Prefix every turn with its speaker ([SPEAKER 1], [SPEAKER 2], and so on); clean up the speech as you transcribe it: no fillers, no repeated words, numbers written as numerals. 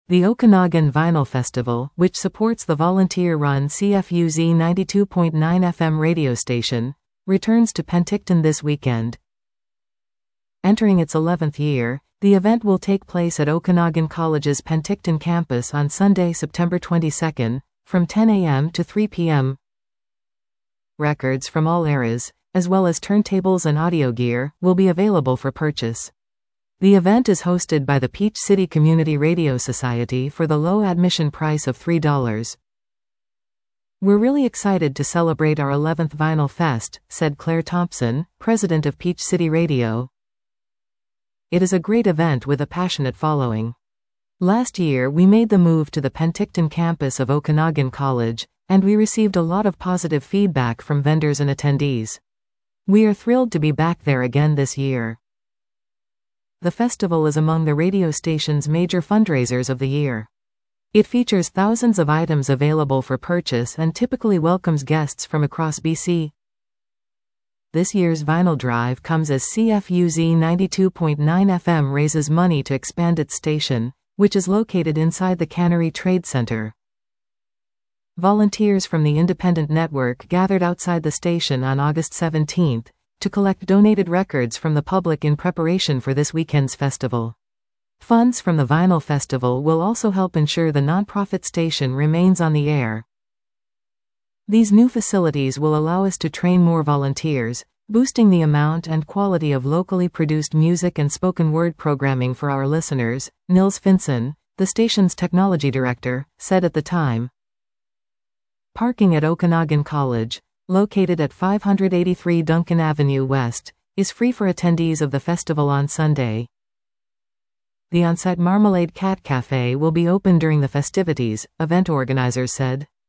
[SPEAKER 1] The Okanagan Vinyl Festival, which supports the volunteer-run CFUZ 92.9 FM radio station, returns to Penticton this weekend. Entering its 11th year, the event will take place at Okanagan College's Penticton campus on Sunday, September 22, from 10 a.m. to 3 p.m. Records from all eras, as well as turntables and audio gear, will be available for purchase. The event is hosted by the Peach City Community Radio Society for the low admission price of $3. "We're really excited to celebrate our 11th Vinyl Fest," said Claire Thompson, president of Peach City Radio. "It is a great event with a passionate following. Last year we made the move to the Penticton campus of Okanagan College, and we received a lot of positive feedback from vendors and attendees. We are thrilled to be back there again this year." The festival is among the radio station's major fundraisers of the year. It features thousands of items available for purchase and typically welcomes guests from across BC. This year's vinyl drive comes as CFUZ 92.9 FM raises money to expand its station, which is located inside the Cannery Trade Center. Volunteers from the independent network gathered outside the station on August 17 to collect donated records from the public in preparation for this weekend's festival. Funds from the Vinyl Festival will also help ensure the nonprofit station remains on the air. These new facilities will allow us to train more volunteers, boosting the amount and quality of locally produced music and spoken word programming for our listeners, Nils Finson, the station's technology director, said at the time. Parking at Okanagan College, located at 583 Duncan Avenue West, is free for attendees of the festival on Sunday. The on-site Marmalade Cat Cafe will be open during the festivities, event organizers said.